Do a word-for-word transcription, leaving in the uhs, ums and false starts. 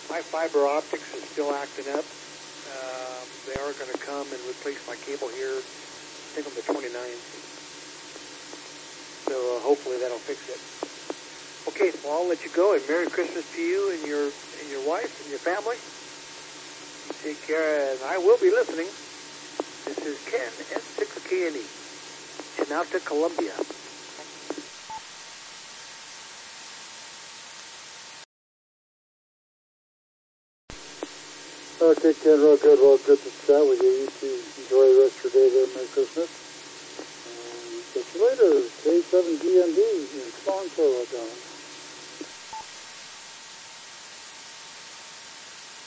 my fiber optics is still acting up. Um, they are going to come and replace my cable here, I think on the twenty-ninth. So uh, hopefully that'll fix it. Okay, well, I'll let you go, and Merry Christmas to you and your and your wife and your family. You take care, and I will be listening. This is Ken at six K N E, Chenalta, Colombia. Okay, Ken, real good. Well, good to chat with you. You too. Enjoy the rest of your day there. Merry Christmas. Um, catch you later. K seven D M D in Toronto, John.